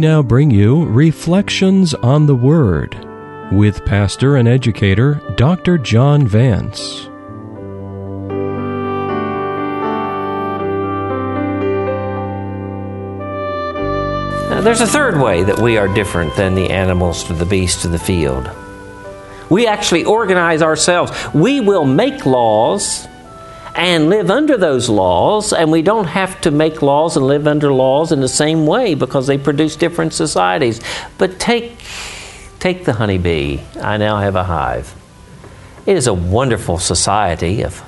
now bring you Reflections on the Word with pastor and educator Dr. John Vance. Now, there's a third way that we are different than the animals or the beasts of the field. We actually organize ourselves. We will make laws and live under those laws, and we don't have to make laws and live under laws in the same way because they produce different societies. But take the honeybee. I now have a hive. It is a wonderful society of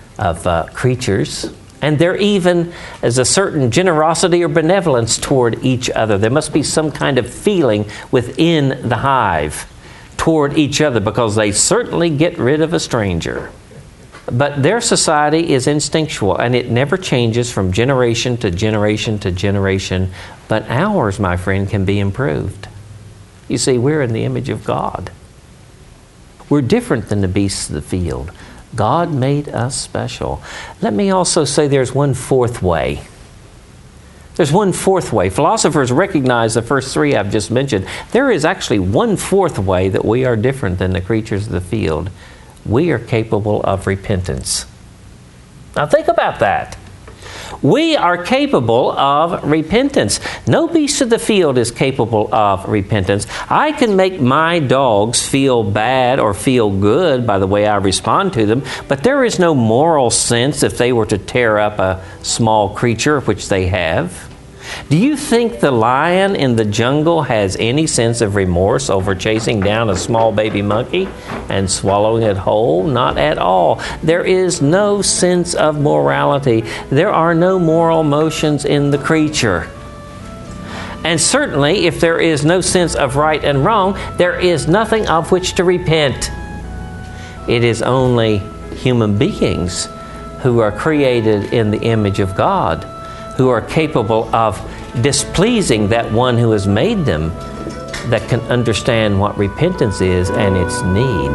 creatures, and there even is a certain generosity or benevolence toward each other. There must be some kind of feeling within the hive toward each other because they certainly get rid of a stranger. But their society is instinctual, and it never changes from generation to generation to generation. But ours, my friend, can be improved. You see, we're in the image of God. We're different than the beasts of the field. God made us special. Let me also say there's one fourth way. There's one fourth way. Philosophers recognize the first three I've just mentioned. There is actually one fourth way that we are different than the creatures of the field. We are capable of repentance. Now think about that. We are capable of repentance. No beast of the field is capable of repentance. I can make my dogs feel bad or feel good by the way I respond to them, but there is no moral sense if they were to tear up a small creature, which they have. Do you think the lion in the jungle has any sense of remorse over chasing down a small baby monkey and swallowing it whole? Not at all. There is no sense of morality. There are no moral motions in the creature. And certainly, if there is no sense of right and wrong, there is nothing of which to repent. It is only human beings who are created in the image of God, who are capable of displeasing that one who has made them, that can understand what repentance is and its need.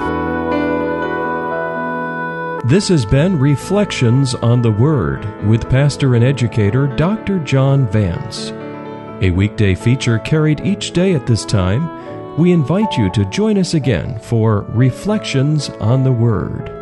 This has been Reflections on the Word with pastor and educator Dr. John Vance. A weekday feature carried each day at this time. We invite you to join us again for Reflections on the Word.